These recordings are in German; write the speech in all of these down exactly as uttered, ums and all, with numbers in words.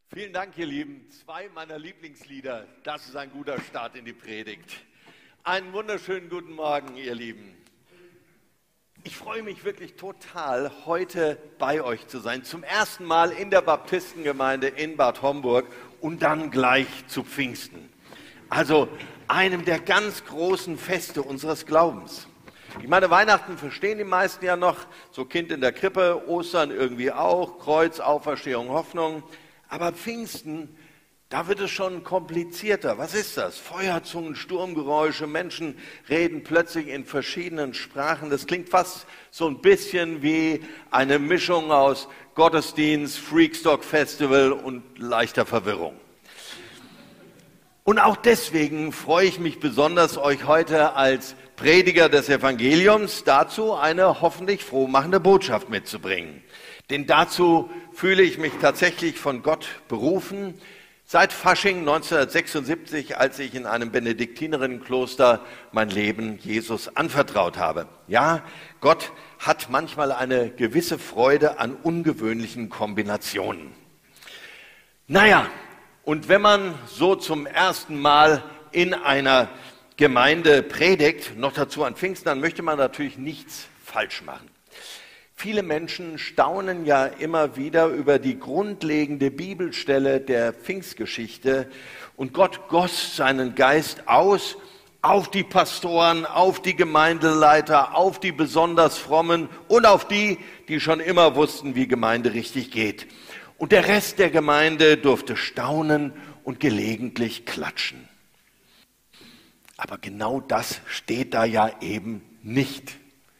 Vielen Dank, ihr Lieben. Zwei meiner Lieblingslieder. Das ist ein guter Start in die Predigt. Einen wunderschönen guten Morgen, ihr Lieben. Ich freue mich wirklich total, heute bei euch zu sein. Zum ersten Mal in der Baptistengemeinde in Bad Homburg und dann gleich zu Pfingsten. Also einem der ganz großen Feste unseres Glaubens. Ich meine, Weihnachten verstehen die meisten ja noch, so Kind in der Krippe, Ostern irgendwie auch, Kreuz, Auferstehung, Hoffnung. Aber Pfingsten, da wird es schon komplizierter. Was ist das? Feuerzungen, Sturmgeräusche, Menschen reden plötzlich in verschiedenen Sprachen. Das klingt fast so ein bisschen wie eine Mischung aus Gottesdienst, Freakstock Festival und leichter Verwirrung. Und auch deswegen freue ich mich besonders, euch heute als Prediger des Evangeliums dazu eine hoffentlich frohmachende Botschaft mitzubringen. Denn dazu fühle ich mich tatsächlich von Gott berufen. Seit Fasching neunzehnhundertsechsundsiebzig, als ich in einem Benediktinerinnenkloster mein Leben Jesus anvertraut habe. Ja, Gott hat manchmal eine gewisse Freude an ungewöhnlichen Kombinationen. Naja, und wenn man so zum ersten Mal in einer Gemeinde predigt, noch dazu an Pfingsten, dann möchte man natürlich nichts falsch machen. Viele Menschen staunen ja immer wieder über die grundlegende Bibelstelle der Pfingstgeschichte und Gott goss seinen Geist aus auf die Pastoren, auf die Gemeindeleiter, auf die besonders Frommen und auf die, die schon immer wussten, wie Gemeinde richtig geht. Und der Rest der Gemeinde durfte staunen und gelegentlich klatschen. Aber genau das steht da ja eben nicht.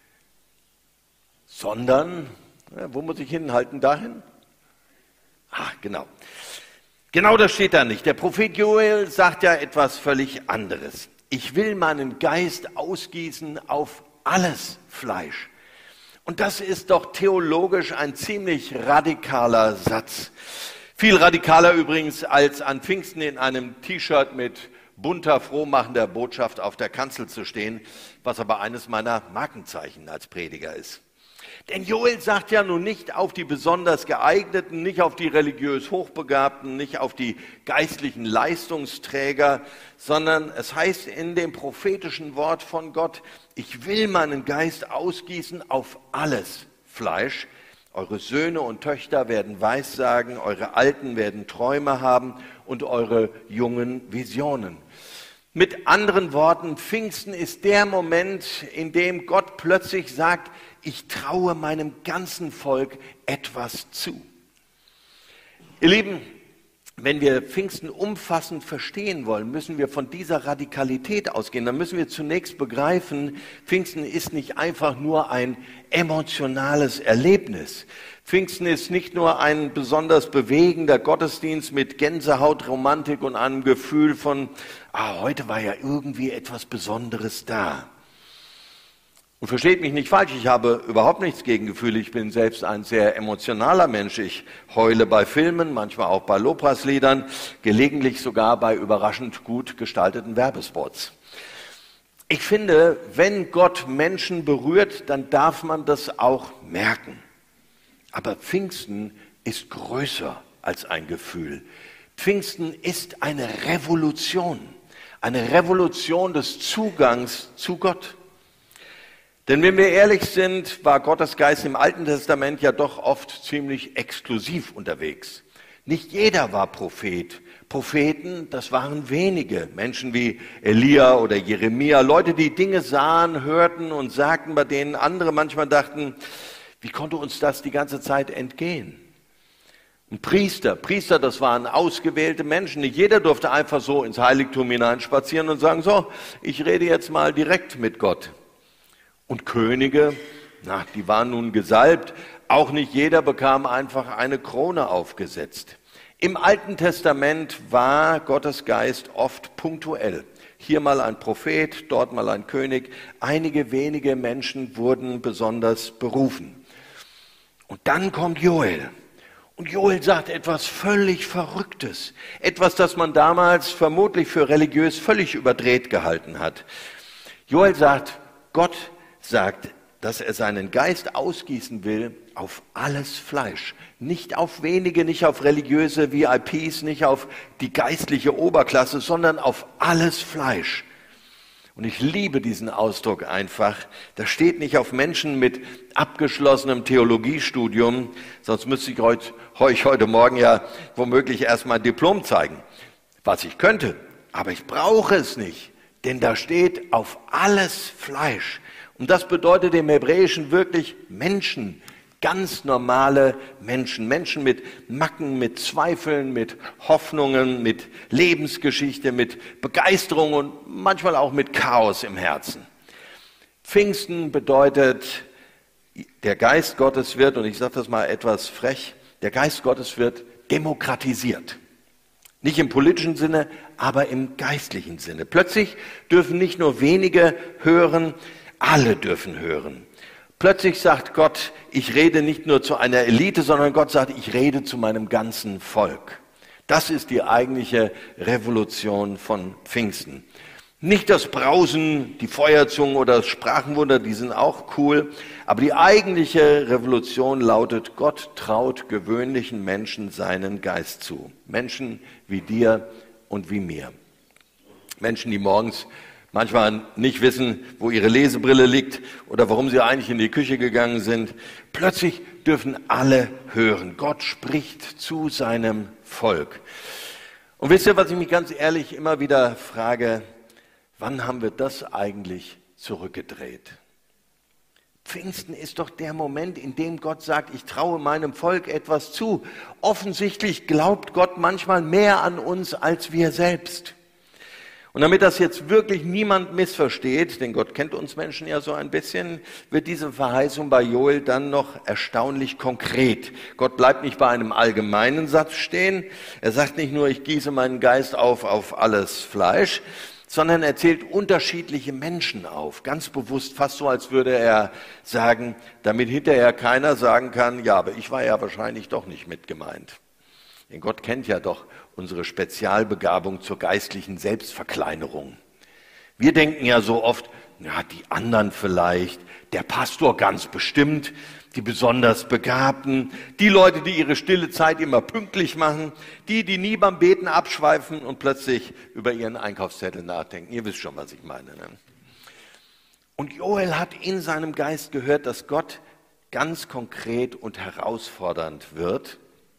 Sondern, ja, wo muss ich hinhalten? Dahin? Ah, genau. Genau das steht da nicht. Der Prophet Joel sagt ja etwas völlig anderes. Ich will meinen Geist ausgießen auf alles Fleisch. Und das ist doch theologisch ein ziemlich radikaler Satz. Viel radikaler übrigens als an Pfingsten in einem T-Shirt mit bunter, frohmachender Botschaft auf der Kanzel zu stehen, was aber eines meiner Markenzeichen als Prediger ist. Denn Joel sagt ja nun nicht auf die besonders Geeigneten, nicht auf die religiös Hochbegabten, nicht auf die geistlichen Leistungsträger, sondern es heißt in dem prophetischen Wort von Gott, ich will meinen Geist ausgießen auf alles Fleisch. Eure Söhne und Töchter werden Weissagen, eure Alten werden Träume haben und eure Jungen Visionen. Mit anderen Worten, Pfingsten ist der Moment, in dem Gott plötzlich sagt, ich traue meinem ganzen Volk etwas zu. Ihr Lieben, wenn wir Pfingsten umfassend verstehen wollen, müssen wir von dieser Radikalität ausgehen. Dann müssen wir zunächst begreifen, Pfingsten ist nicht einfach nur ein emotionales Erlebnis. Pfingsten ist nicht nur ein besonders bewegender Gottesdienst mit Gänsehautromantik und einem Gefühl von, ah, heute war ja irgendwie etwas Besonderes da. Und versteht mich nicht falsch, ich habe überhaupt nichts gegen Gefühle. Ich bin selbst ein sehr emotionaler Mensch. Ich heule bei Filmen, manchmal auch bei Lobpreisliedern, gelegentlich sogar bei überraschend gut gestalteten Werbespots. Ich finde, wenn Gott Menschen berührt, dann darf man das auch merken. Aber Pfingsten ist größer als ein Gefühl. Pfingsten ist eine Revolution, eine Revolution des Zugangs zu Gott. Denn wenn wir ehrlich sind, war Gottes Geist im Alten Testament ja doch oft ziemlich exklusiv unterwegs. Nicht jeder war Prophet. Propheten, das waren wenige. Menschen wie Elia oder Jeremia, Leute, die Dinge sahen, hörten und sagten, bei denen andere manchmal dachten, wie konnte uns das die ganze Zeit entgehen? Und Priester, Priester, das waren ausgewählte Menschen. Nicht jeder durfte einfach so ins Heiligtum hineinspazieren und sagen, so, ich rede jetzt mal direkt mit Gott. Und Könige, na, die waren nun gesalbt. Auch nicht jeder bekam einfach eine Krone aufgesetzt. Im Alten Testament war Gottes Geist oft punktuell. Hier mal ein Prophet, dort mal ein König. Einige wenige Menschen wurden besonders berufen. Und dann kommt Joel. Und Joel sagt etwas völlig Verrücktes. Etwas, das man damals vermutlich für religiös völlig überdreht gehalten hat. Joel sagt, Gott sagt, dass er seinen Geist ausgießen will auf alles Fleisch. Nicht auf wenige, nicht auf religiöse V I Ps, nicht auf die geistliche Oberklasse, sondern auf alles Fleisch. Und ich liebe diesen Ausdruck einfach. Das steht nicht auf Menschen mit abgeschlossenem Theologiestudium, sonst müsste ich euch heute Morgen ja womöglich erstmal ein Diplom zeigen, was ich könnte. Aber ich brauche es nicht, denn da steht auf alles Fleisch. Und das bedeutet im Hebräischen wirklich Menschen, ganz normale Menschen. Menschen mit Macken, mit Zweifeln, mit Hoffnungen, mit Lebensgeschichte, mit Begeisterung und manchmal auch mit Chaos im Herzen. Pfingsten bedeutet, der Geist Gottes wird, und ich sage das mal etwas frech, der Geist Gottes wird demokratisiert. Nicht im politischen Sinne, aber im geistlichen Sinne. Plötzlich dürfen nicht nur wenige hören, alle dürfen hören. Plötzlich sagt Gott, ich rede nicht nur zu einer Elite, sondern Gott sagt, ich rede zu meinem ganzen Volk. Das ist die eigentliche Revolution von Pfingsten. Nicht das Brausen, die Feuerzungen oder das Sprachenwunder, die sind auch cool. Aber die eigentliche Revolution lautet, Gott traut gewöhnlichen Menschen seinen Geist zu. Menschen wie dir und wie mir. Menschen, die morgens manchmal nicht wissen, wo ihre Lesebrille liegt oder warum sie eigentlich in die Küche gegangen sind. Plötzlich dürfen alle hören. Gott spricht zu seinem Volk. Und wisst ihr, was ich mich ganz ehrlich immer wieder frage? Wann haben wir das eigentlich zurückgedreht? Pfingsten ist doch der Moment, in dem Gott sagt, ich traue meinem Volk etwas zu. Offensichtlich glaubt Gott manchmal mehr an uns als wir selbst. Und damit das jetzt wirklich niemand missversteht, denn Gott kennt uns Menschen ja so ein bisschen, wird diese Verheißung bei Joel dann noch erstaunlich konkret. Gott bleibt nicht bei einem allgemeinen Satz stehen. Er sagt nicht nur, ich gieße meinen Geist auf auf alles Fleisch, sondern er zählt unterschiedliche Menschen auf. Ganz bewusst, fast so, als würde er sagen, damit hinterher keiner sagen kann, ja, aber ich war ja wahrscheinlich doch nicht mit gemeint. Denn Gott kennt ja doch unsere Spezialbegabung zur geistlichen Selbstverkleinerung. Wir denken ja so oft, ja, die anderen vielleicht, der Pastor ganz bestimmt, die besonders Begabten, die Leute, die ihre stille Zeit immer pünktlich machen, die, die nie beim Beten abschweifen und plötzlich über ihren Einkaufszettel nachdenken. Ihr wisst schon, was ich meine. Ne? Und Joel hat in seinem Geist gehört, dass Gott ganz konkret und herausfordernd wird.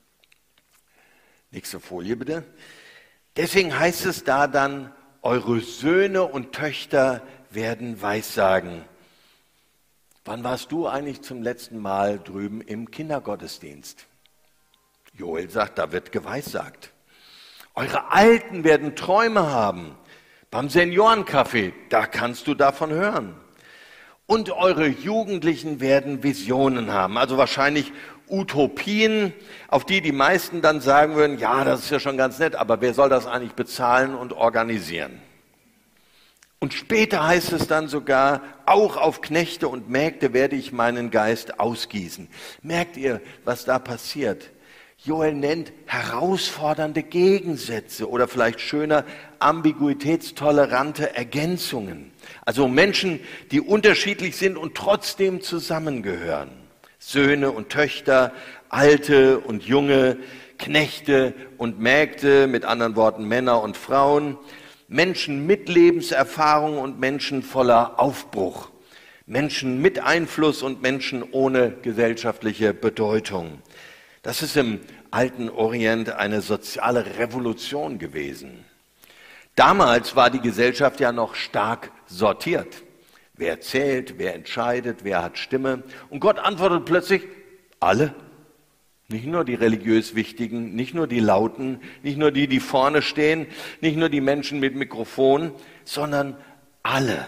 Nächste Folie bitte. Deswegen heißt es da dann, eure Söhne und Töchter werden Weissagen. Wann warst du eigentlich zum letzten Mal drüben im Kindergottesdienst? Joel sagt, da wird geweissagt. Eure Alten werden Träume haben. Beim Seniorencafé, da kannst du davon hören. Und eure Jugendlichen werden Visionen haben, also wahrscheinlich Utopien, auf die die meisten dann sagen würden, ja, das ist ja schon ganz nett, aber wer soll das eigentlich bezahlen und organisieren? Und später heißt es dann sogar, auch auf Knechte und Mägde werde ich meinen Geist ausgießen. Merkt ihr, was da passiert? Joel nennt herausfordernde Gegensätze oder vielleicht schöner ambiguitätstolerante Ergänzungen. Also Menschen, die unterschiedlich sind und trotzdem zusammengehören. Söhne und Töchter, Alte und Junge, Knechte und Mägde, mit anderen Worten Männer und Frauen, Menschen mit Lebenserfahrung und Menschen voller Aufbruch, Menschen mit Einfluss und Menschen ohne gesellschaftliche Bedeutung. Das ist im alten Orient eine soziale Revolution gewesen. Damals war die Gesellschaft ja noch stark sortiert. Wer zählt, wer entscheidet, wer hat Stimme? Und Gott antwortet plötzlich, alle. Nicht nur die religiös Wichtigen, nicht nur die Lauten, nicht nur die, die vorne stehen, nicht nur die Menschen mit Mikrofon, sondern alle.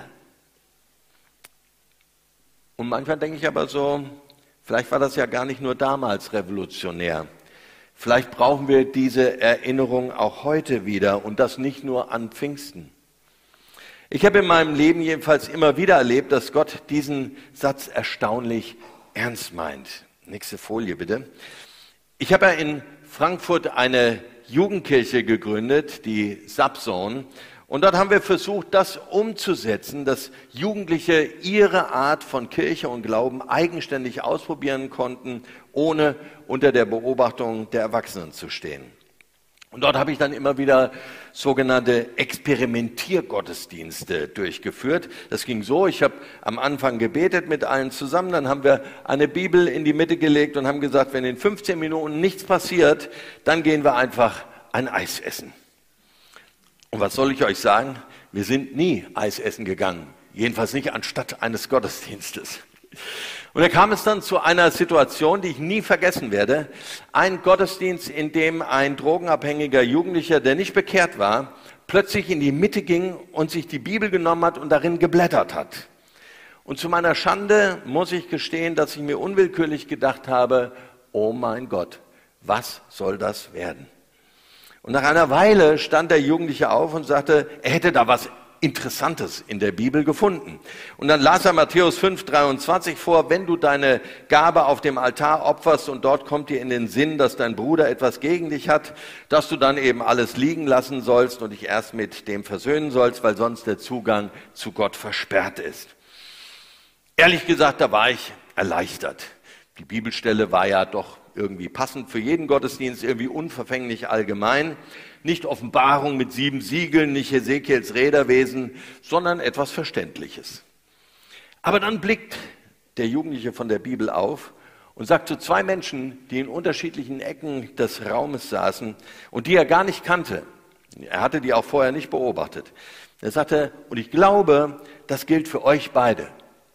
Und manchmal denke ich aber so, vielleicht war das ja gar nicht nur damals revolutionär. Vielleicht brauchen wir diese Erinnerung auch heute wieder und das nicht nur an Pfingsten. Ich habe in meinem Leben jedenfalls immer wieder erlebt, dass Gott diesen Satz erstaunlich ernst meint. Nächste Folie bitte. Ich habe ja in Frankfurt eine Jugendkirche gegründet, die Subzone. Und dort haben wir versucht, das umzusetzen, dass Jugendliche ihre Art von Kirche und Glauben eigenständig ausprobieren konnten, ohne unter der Beobachtung der Erwachsenen zu stehen. Und dort habe ich dann immer wieder sogenannte Experimentiergottesdienste durchgeführt. Das ging so, ich habe am Anfang gebetet mit allen zusammen, dann haben wir eine Bibel in die Mitte gelegt und haben gesagt, wenn in fünfzehn Minuten nichts passiert, dann gehen wir einfach ein Eis essen. Und was soll ich euch sagen? Wir sind nie Eis essen gegangen, jedenfalls nicht anstatt eines Gottesdienstes. Und da kam es dann zu einer Situation, die ich nie vergessen werde. Ein Gottesdienst, in dem ein drogenabhängiger Jugendlicher, der nicht bekehrt war, plötzlich in die Mitte ging und sich die Bibel genommen hat und darin geblättert hat. Und zu meiner Schande muss ich gestehen, dass ich mir unwillkürlich gedacht habe, oh mein Gott, was soll das werden? Und nach einer Weile stand der Jugendliche auf und sagte, er hätte da was Interessantes in der Bibel gefunden. Und dann las er Matthäus fünf, dreiundzwanzig vor, wenn du deine Gabe auf dem Altar opferst und dort kommt dir in den Sinn, dass dein Bruder etwas gegen dich hat, dass du dann eben alles liegen lassen sollst und dich erst mit dem versöhnen sollst, weil sonst der Zugang zu Gott versperrt ist. Ehrlich gesagt, da war ich erleichtert. Die Bibelstelle war ja doch irgendwie passend für jeden Gottesdienst, irgendwie unverfänglich allgemein. Nicht Offenbarung mit sieben Siegeln, nicht Hesekiels Räderwesen, sondern etwas Verständliches. Aber dann blickt der Jugendliche von der Bibel auf und sagt zu zwei Menschen, die in unterschiedlichen Ecken des Raumes saßen und die er gar nicht kannte. Er hatte die auch vorher nicht beobachtet. Er sagte, und ich glaube, das gilt für euch beide.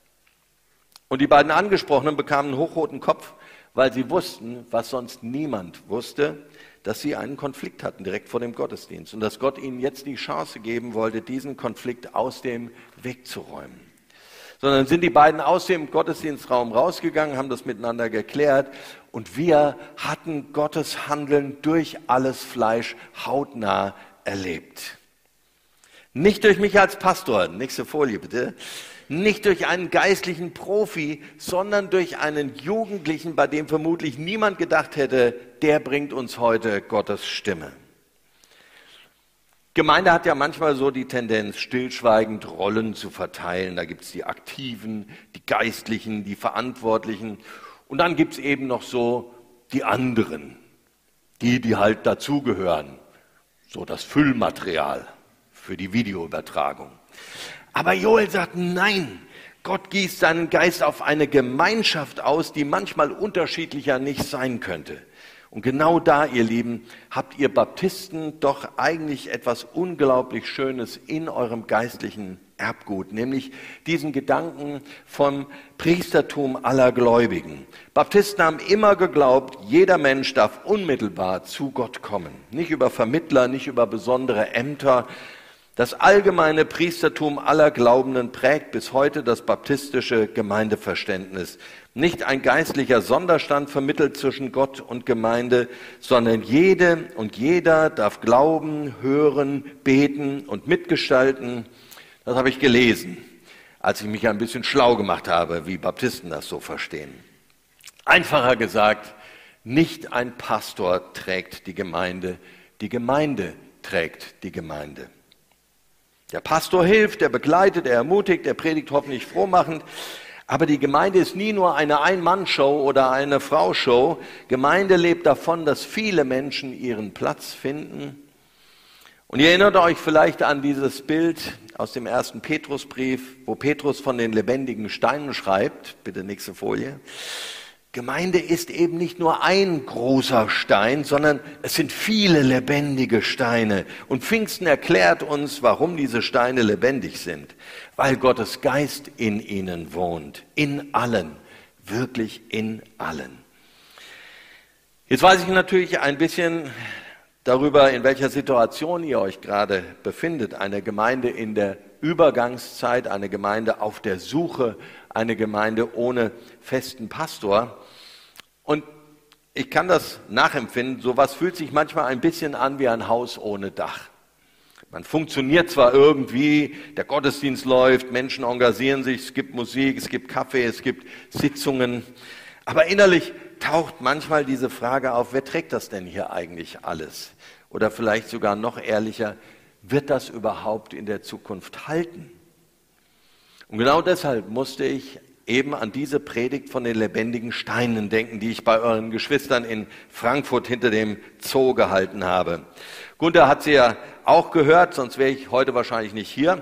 Und die beiden Angesprochenen bekamen einen hochroten Kopf, weil sie wussten, was sonst niemand wusste, dass sie einen Konflikt hatten direkt vor dem Gottesdienst und dass Gott ihnen jetzt die Chance geben wollte, diesen Konflikt aus dem Weg zu räumen. Sondern sind die beiden aus dem Gottesdienstraum rausgegangen, haben das miteinander geklärt und wir hatten Gottes Handeln durch alles Fleisch hautnah erlebt. Nicht durch mich als Pastor, nächste Folie bitte, nicht durch einen geistlichen Profi, sondern durch einen Jugendlichen, bei dem vermutlich niemand gedacht hätte, der bringt uns heute Gottes Stimme. Gemeinde hat ja manchmal so die Tendenz, stillschweigend Rollen zu verteilen. Da gibt es die Aktiven, die Geistlichen, die Verantwortlichen und dann gibt es eben noch so die anderen, die, die halt dazugehören, so das Füllmaterial für die Videoübertragung. Aber Joel sagt, nein, Gott gießt seinen Geist auf eine Gemeinschaft aus, die manchmal unterschiedlicher nicht sein könnte. Und genau da, ihr Lieben, habt ihr Baptisten doch eigentlich etwas unglaublich Schönes in eurem geistlichen Erbgut, nämlich diesen Gedanken vom Priestertum aller Gläubigen. Baptisten haben immer geglaubt, jeder Mensch darf unmittelbar zu Gott kommen. Nicht über Vermittler, nicht über besondere Ämter. Das allgemeine Priestertum aller Glaubenden prägt bis heute das baptistische Gemeindeverständnis. Nicht ein geistlicher Sonderstand vermittelt zwischen Gott und Gemeinde, sondern jede und jeder darf glauben, hören, beten und mitgestalten. Das habe ich gelesen, als ich mich ein bisschen schlau gemacht habe, wie Baptisten das so verstehen. Einfacher gesagt, nicht ein Pastor trägt die Gemeinde, die Gemeinde trägt die Gemeinde. Der Pastor hilft, er begleitet, er ermutigt, er predigt hoffentlich frohmachend. Aber die Gemeinde ist nie nur eine Ein-Mann-Show oder eine Frau-Show. Gemeinde lebt davon, dass viele Menschen ihren Platz finden. Und ihr erinnert euch vielleicht an dieses Bild aus dem ersten Petrusbrief, wo Petrus von den lebendigen Steinen schreibt. Bitte nächste Folie. Gemeinde ist eben nicht nur ein großer Stein, sondern es sind viele lebendige Steine. Und Pfingsten erklärt uns, warum diese Steine lebendig sind. Weil Gottes Geist in ihnen wohnt. In allen. Wirklich in allen. Jetzt weiß ich natürlich ein bisschen darüber, in welcher Situation ihr euch gerade befindet. Eine Gemeinde in der Übergangszeit, eine Gemeinde auf der Suche, eine Gemeinde ohne festen Pastor. Und ich kann das nachempfinden, sowas fühlt sich manchmal ein bisschen an wie ein Haus ohne Dach. Man funktioniert zwar irgendwie, der Gottesdienst läuft, Menschen engagieren sich, es gibt Musik, es gibt Kaffee, es gibt Sitzungen, aber innerlich taucht manchmal diese Frage auf, wer trägt das denn hier eigentlich alles? Oder vielleicht sogar noch ehrlicher, wird das überhaupt in der Zukunft halten? Und genau deshalb musste ich eben an diese Predigt von den lebendigen Steinen denken, die ich bei euren Geschwistern in Frankfurt hinter dem Zoo gehalten habe. Gunther hat sie ja auch gehört, sonst wäre ich heute wahrscheinlich nicht hier.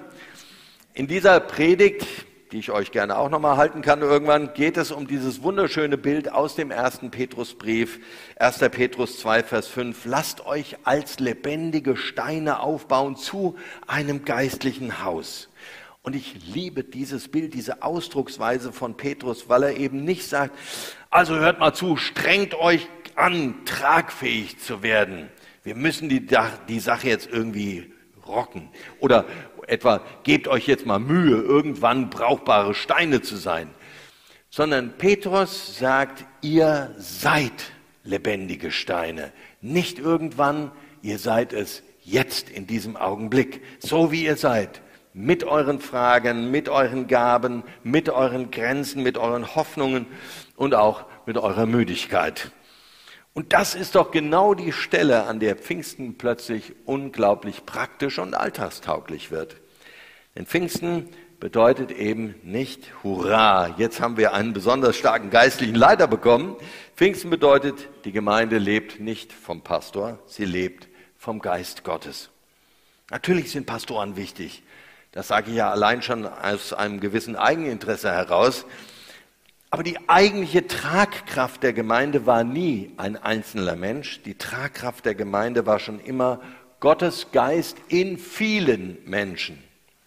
In dieser Predigt, die ich euch gerne auch nochmal halten kann irgendwann, geht es um dieses wunderschöne Bild aus dem ersten Petrusbrief, erster Petrus zwei, Vers fünf. Lasst euch als lebendige Steine aufbauen zu einem geistlichen Haus. Und ich liebe dieses Bild, diese Ausdrucksweise von Petrus, weil er eben nicht sagt, also hört mal zu, strengt euch an, tragfähig zu werden. Wir müssen die, die Sache jetzt irgendwie rocken. Oder etwa, gebt euch jetzt mal Mühe, irgendwann brauchbare Steine zu sein. Sondern Petrus sagt, ihr seid lebendige Steine. Nicht irgendwann, ihr seid es jetzt in diesem Augenblick, so wie ihr seid. Mit euren Fragen, mit euren Gaben, mit euren Grenzen, mit euren Hoffnungen und auch mit eurer Müdigkeit. Und das ist doch genau die Stelle, an der Pfingsten plötzlich unglaublich praktisch und alltagstauglich wird. Denn Pfingsten bedeutet eben nicht, hurra, jetzt haben wir einen besonders starken geistlichen Leiter bekommen. Pfingsten bedeutet, die Gemeinde lebt nicht vom Pastor, sie lebt vom Geist Gottes. Natürlich sind Pastoren wichtig. Das sage ich ja allein schon aus einem gewissen Eigeninteresse heraus. Aber die eigentliche Tragkraft der Gemeinde war nie ein einzelner Mensch. Die Tragkraft der Gemeinde war schon immer Gottes Geist in vielen Menschen.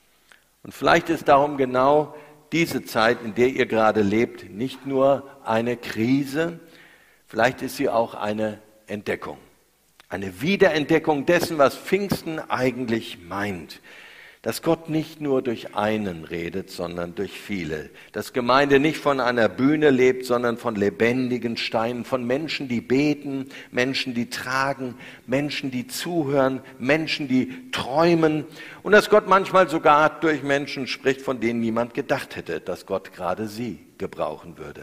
Und vielleicht ist darum genau diese Zeit, in der ihr gerade lebt, nicht nur eine Krise, vielleicht ist sie auch eine Entdeckung. Eine Wiederentdeckung dessen, was Pfingsten eigentlich meint. Dass Gott nicht nur durch einen redet, sondern durch viele. Dass Gemeinde nicht von einer Bühne lebt, sondern von lebendigen Steinen, von Menschen, die beten, Menschen, die tragen, Menschen, die zuhören, Menschen, die träumen. Und dass Gott manchmal sogar durch Menschen spricht, von denen niemand gedacht hätte, dass Gott gerade sie gebrauchen würde.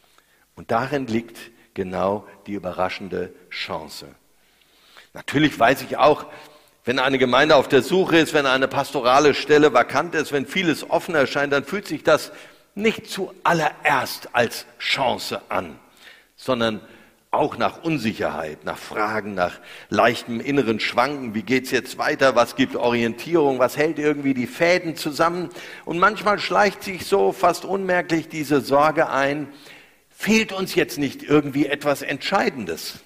Und darin liegt genau die überraschende Chance. Natürlich weiß ich auch, wenn eine Gemeinde auf der Suche ist, wenn eine pastorale Stelle vakant ist, wenn vieles offen erscheint, dann fühlt sich das nicht zuallererst als Chance an, sondern auch nach Unsicherheit, nach Fragen, nach leichtem inneren Schwanken. Wie geht's jetzt weiter? Was gibt Orientierung? Was hält irgendwie die Fäden zusammen? Und manchmal schleicht sich so fast unmerklich diese Sorge ein, fehlt uns jetzt nicht irgendwie etwas Entscheidendes?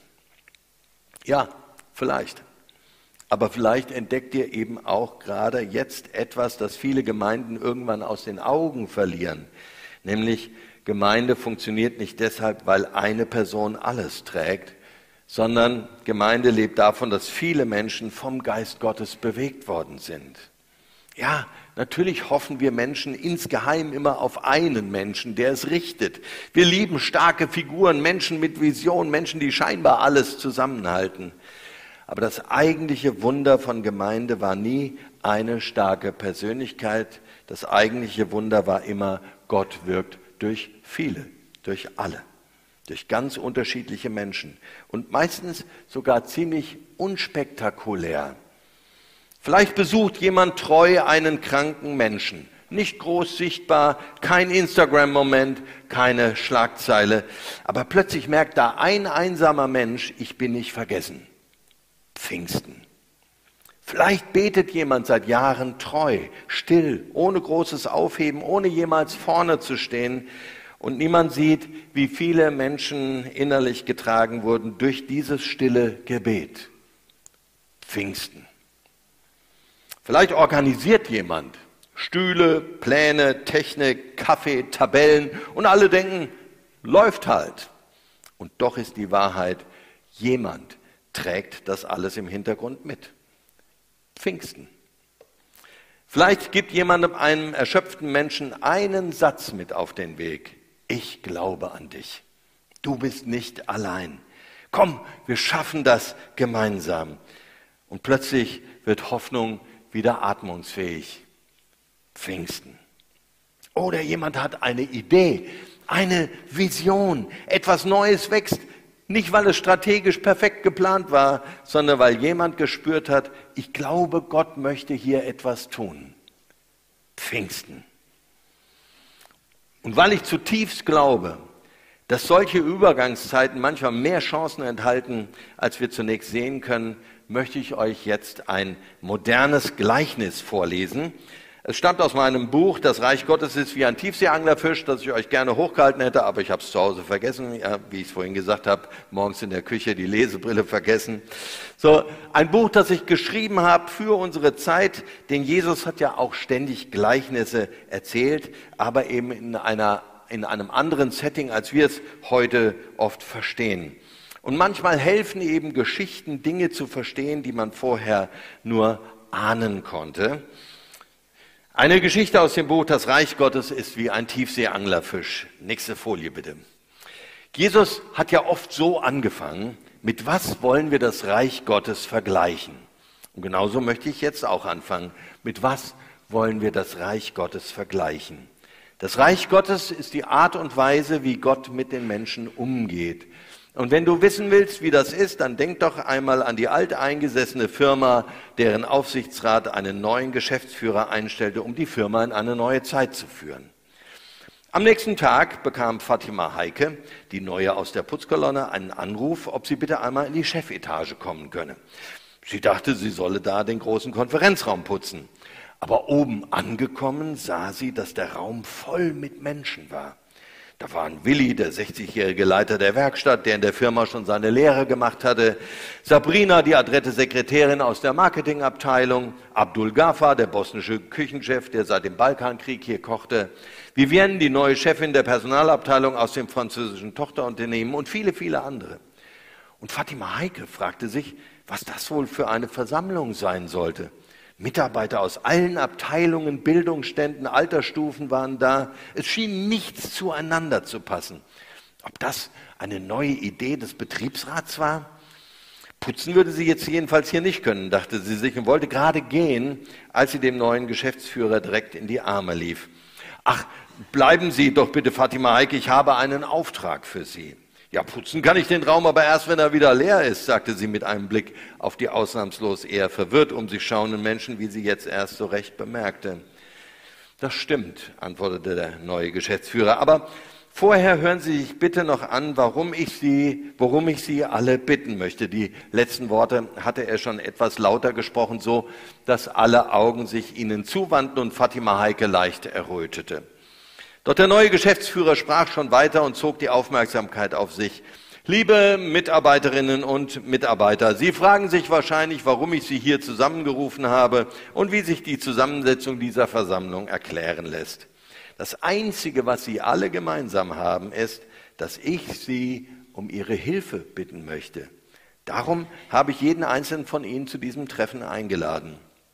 Ja, vielleicht. Aber vielleicht entdeckt ihr eben auch gerade jetzt etwas, das viele Gemeinden irgendwann aus den Augen verlieren. Nämlich, Gemeinde funktioniert nicht deshalb, weil eine Person alles trägt, sondern Gemeinde lebt davon, dass viele Menschen vom Geist Gottes bewegt worden sind. Ja, natürlich hoffen wir Menschen insgeheim immer auf einen Menschen, der es richtet. Wir lieben starke Figuren, Menschen mit Vision, Menschen, die scheinbar alles zusammenhalten. Aber das eigentliche Wunder von Gemeinde war nie eine starke Persönlichkeit. Das eigentliche Wunder war immer, Gott wirkt durch viele, durch alle, durch ganz unterschiedliche Menschen und meistens sogar ziemlich unspektakulär. Vielleicht besucht jemand treu einen kranken Menschen. Nicht groß sichtbar, kein Instagram-Moment, keine Schlagzeile. Aber plötzlich merkt da ein einsamer Mensch, ich bin nicht vergessen. Pfingsten. Vielleicht betet jemand seit Jahren treu, still, ohne großes Aufheben, ohne jemals vorne zu stehen. Und niemand sieht, wie viele Menschen innerlich getragen wurden durch dieses stille Gebet. Pfingsten. Vielleicht organisiert jemand Stühle, Pläne, Technik, Kaffee, Tabellen und alle denken, läuft halt. Und doch ist die Wahrheit, jemand trägt das alles im Hintergrund mit. Pfingsten. Vielleicht gibt jemandem einem erschöpften Menschen einen Satz mit auf den Weg. Ich glaube an dich. Du bist nicht allein. Komm, wir schaffen das gemeinsam. Und plötzlich wird Hoffnung wieder atmungsfähig. Pfingsten. Oder jemand hat eine Idee, eine Vision, etwas Neues wächst. Nicht, weil es strategisch perfekt geplant war, sondern weil jemand gespürt hat, ich glaube, Gott möchte hier etwas tun. Pfingsten. Und weil ich zutiefst glaube, dass solche Übergangszeiten manchmal mehr Chancen enthalten, als wir zunächst sehen können, möchte ich euch jetzt ein modernes Gleichnis vorlesen. Es stammt aus meinem Buch, Das Reich Gottes ist wie ein Tiefseeanglerfisch, das ich euch gerne hochgehalten hätte, aber ich habe es zu Hause vergessen, ja, wie ich es vorhin gesagt habe, morgens in der Küche die Lesebrille vergessen. So, ein Buch, das ich geschrieben habe für unsere Zeit, denn Jesus hat ja auch ständig Gleichnisse erzählt, aber eben in einer, in einem anderen Setting, als wir es heute oft verstehen. Und manchmal helfen eben Geschichten, Dinge zu verstehen, die man vorher nur ahnen konnte. Eine Geschichte aus dem Buch Das Reich Gottes ist wie ein Tiefseeanglerfisch. Nächste Folie bitte. Jesus hat ja oft so angefangen, mit was wollen wir das Reich Gottes vergleichen? Und genauso möchte ich jetzt auch anfangen. Mit was wollen wir das Reich Gottes vergleichen? Das Reich Gottes ist die Art und Weise, wie Gott mit den Menschen umgeht. Und wenn du wissen willst, wie das ist, dann denk doch einmal an die alteingesessene Firma, deren Aufsichtsrat einen neuen Geschäftsführer einstellte, um die Firma in eine neue Zeit zu führen. Am nächsten Tag bekam Fatima Heike, die Neue aus der Putzkolonne, einen Anruf, ob sie bitte einmal in die Chefetage kommen könne. Sie dachte, sie solle da den großen Konferenzraum putzen. Aber oben angekommen sah sie, dass der Raum voll mit Menschen war. Da waren Willi, der sechzigjährige Leiter der Werkstatt, der in der Firma schon seine Lehre gemacht hatte, Sabrina, die adrette Sekretärin aus der Marketingabteilung, Abdul Ghaffar, der bosnische Küchenchef, der seit dem Balkankrieg hier kochte, Vivienne, die neue Chefin der Personalabteilung aus dem französischen Tochterunternehmen und viele, viele andere. Und Fatima Heike fragte sich, was das wohl für eine Versammlung sein sollte. Mitarbeiter aus allen Abteilungen, Bildungsständen, Altersstufen waren da. Es schien nichts zueinander zu passen. Ob das eine neue Idee des Betriebsrats war? Putzen würde sie jetzt jedenfalls hier nicht können, dachte sie sich und wollte gerade gehen, als sie dem neuen Geschäftsführer direkt in die Arme lief. Ach, bleiben Sie doch bitte, Fatima Heike, ich habe einen Auftrag für Sie. Ja, putzen kann ich den Raum aber erst, wenn er wieder leer ist, sagte sie mit einem Blick auf die ausnahmslos eher verwirrt um sich schauenden Menschen, wie sie jetzt erst so recht bemerkte. Das stimmt, antwortete der neue Geschäftsführer, aber vorher hören Sie sich bitte noch an, warum ich Sie, worum ich Sie alle bitten möchte. Die letzten Worte hatte er schon etwas lauter gesprochen, so dass alle Augen sich ihnen zuwandten und Fatima Heike leicht errötete. Doch der neue Geschäftsführer sprach schon weiter und zog die Aufmerksamkeit auf sich. Liebe Mitarbeiterinnen und Mitarbeiter, Sie fragen sich wahrscheinlich, warum ich Sie hier zusammengerufen habe und wie sich die Zusammensetzung dieser Versammlung erklären lässt. Das Einzige, was Sie alle gemeinsam haben, ist, dass ich Sie um Ihre Hilfe bitten möchte. Darum habe ich jeden einzelnen von Ihnen zu diesem Treffen eingeladen.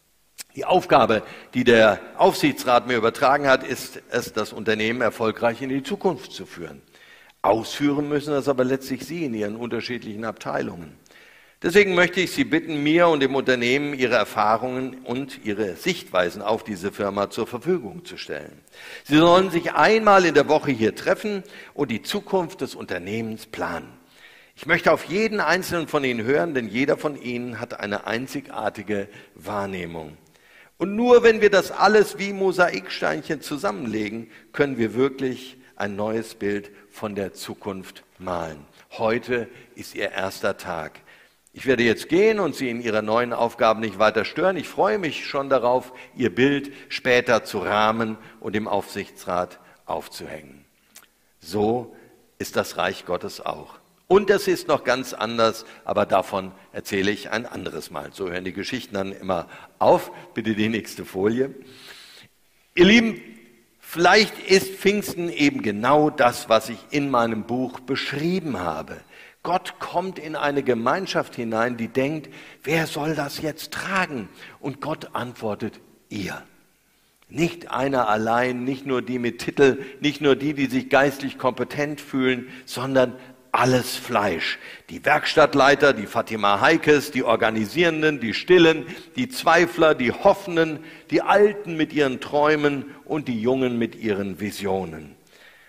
Die Aufgabe, die der Aufsichtsrat mir übertragen hat, ist es, das Unternehmen erfolgreich in die Zukunft zu führen. Ausführen müssen das aber letztlich Sie in Ihren unterschiedlichen Abteilungen. Deswegen möchte ich Sie bitten, mir und dem Unternehmen Ihre Erfahrungen und Ihre Sichtweisen auf diese Firma zur Verfügung zu stellen. Sie sollen sich einmal in der Woche hier treffen und die Zukunft des Unternehmens planen. Ich möchte auf jeden einzelnen von Ihnen hören, denn jeder von Ihnen hat eine einzigartige Wahrnehmung. Und nur wenn wir das alles wie Mosaiksteinchen zusammenlegen, können wir wirklich ein neues Bild von der Zukunft malen. Heute ist Ihr erster Tag. Ich werde jetzt gehen und Sie in Ihrer neuen Aufgabe nicht weiter stören. Ich freue mich schon darauf, Ihr Bild später zu rahmen und im Aufsichtsrat aufzuhängen. So ist das Reich Gottes auch. Und das ist noch ganz anders, aber davon erzähle ich ein anderes Mal. So hören die Geschichten dann immer auf. Bitte die nächste Folie. Ihr Lieben, vielleicht ist Pfingsten eben genau das, was ich in meinem Buch beschrieben habe. Gott kommt in eine Gemeinschaft hinein, die denkt, wer soll das jetzt tragen? Und Gott antwortet, ihr. Nicht einer allein, nicht nur die mit Titel, nicht nur die, die sich geistlich kompetent fühlen, sondern alles Fleisch. Die Werkstattleiter, die Fatima Heikes, die Organisierenden, die Stillen, die Zweifler, die Hoffenden, die Alten mit ihren Träumen und die Jungen mit ihren Visionen.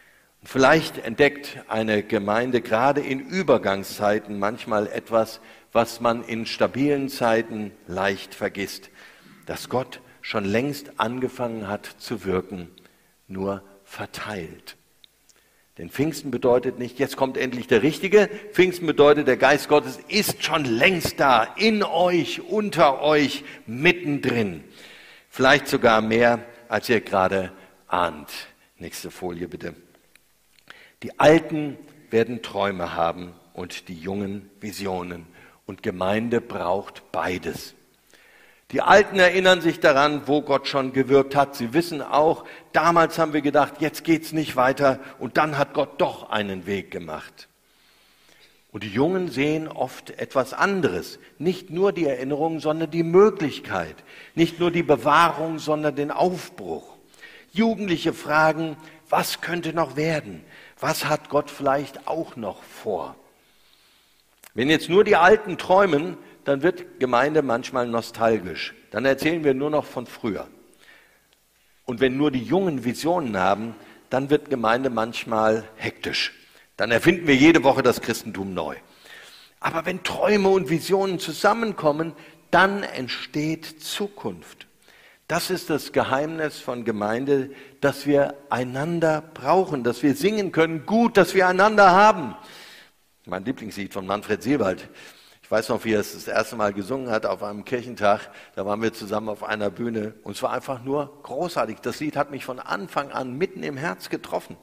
Vielleicht entdeckt eine Gemeinde gerade in Übergangszeiten manchmal etwas, was man in stabilen Zeiten leicht vergisst, dass Gott schon längst angefangen hat zu wirken, nur verteilt. Denn Pfingsten bedeutet nicht, jetzt kommt endlich der Richtige. Pfingsten bedeutet, der Geist Gottes ist schon längst da, in euch, unter euch, mittendrin. Vielleicht sogar mehr, als ihr gerade ahnt. Nächste Folie bitte. Die Alten werden Träume haben und die Jungen Visionen. Und Gemeinde braucht beides. Die Alten erinnern sich daran, wo Gott schon gewirkt hat. Sie wissen auch, damals haben wir gedacht, jetzt geht's nicht weiter. Und dann hat Gott doch einen Weg gemacht. Und die Jungen sehen oft etwas anderes. Nicht nur die Erinnerung, sondern die Möglichkeit. Nicht nur die Bewahrung, sondern den Aufbruch. Jugendliche fragen, was könnte noch werden? Was hat Gott vielleicht auch noch vor? Wenn jetzt nur die Alten träumen, dann wird Gemeinde manchmal nostalgisch. Dann erzählen wir nur noch von früher. Und wenn nur die Jungen Visionen haben, dann wird Gemeinde manchmal hektisch. Dann erfinden wir jede Woche das Christentum neu. Aber wenn Träume und Visionen zusammenkommen, dann entsteht Zukunft. Das ist das Geheimnis von Gemeinde, dass wir einander brauchen, dass wir singen können, gut, dass wir einander haben. Mein Lieblingslied von Manfred Seewald. Ich weiß noch, wie er es das erste Mal gesungen hat auf einem Kirchentag. Da waren wir zusammen auf einer Bühne und es war einfach nur großartig. Das Lied hat mich von Anfang an mitten im Herz getroffen.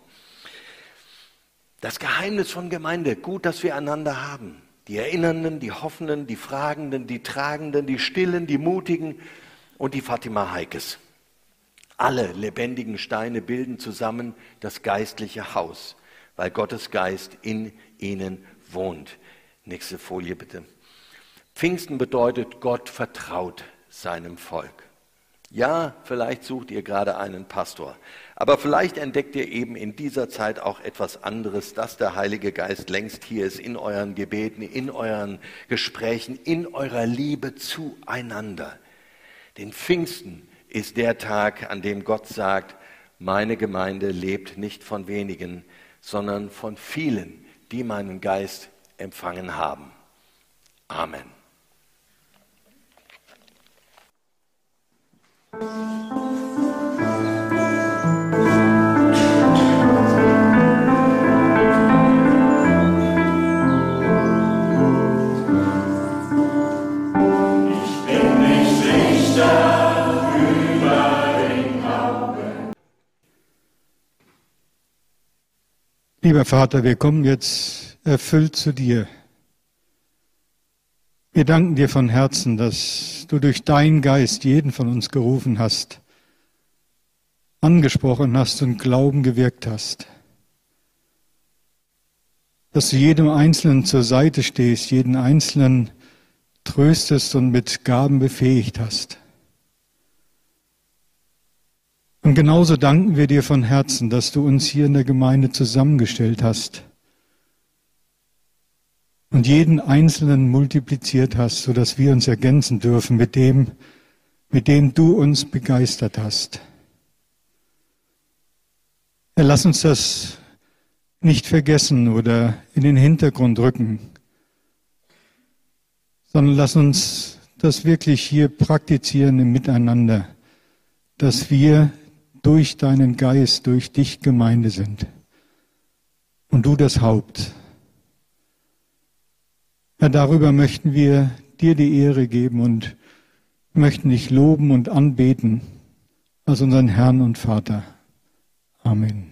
Das Geheimnis von Gemeinde, gut, dass wir einander haben. Die Erinnernden, die Hoffenden, die Fragenden, die Tragenden, die Stillen, die Mutigen und die Fatima Heikes. Alle lebendigen Steine bilden zusammen das geistliche Haus, weil Gottes Geist in ihnen wohnt. Nächste Folie bitte. Pfingsten bedeutet, Gott vertraut seinem Volk. Ja, vielleicht sucht ihr gerade einen Pastor, aber vielleicht entdeckt ihr eben in dieser Zeit auch etwas anderes, dass der Heilige Geist längst hier ist in euren Gebeten, in euren Gesprächen, in eurer Liebe zueinander. Denn Pfingsten ist der Tag, an dem Gott sagt, meine Gemeinde lebt nicht von wenigen, sondern von vielen, die meinen Geist empfangen haben. Amen. Lieber Vater, wir kommen jetzt erfüllt zu dir. Wir danken dir von Herzen, dass du durch deinen Geist jeden von uns gerufen hast, angesprochen hast und Glauben gewirkt hast. Dass du jedem Einzelnen zur Seite stehst, jeden Einzelnen tröstest und mit Gaben befähigt hast. Und genauso danken wir dir von Herzen, dass du uns hier in der Gemeinde zusammengestellt hast und jeden Einzelnen multipliziert hast, sodass wir uns ergänzen dürfen mit dem, mit dem du uns begeistert hast. Herr, lass uns das nicht vergessen oder in den Hintergrund rücken, sondern lass uns das wirklich hier praktizieren im Miteinander, dass wir durch deinen Geist, durch dich Gemeinde sind und du das Haupt. Herr, darüber möchten wir dir die Ehre geben und möchten dich loben und anbeten als unseren Herrn und Vater. Amen.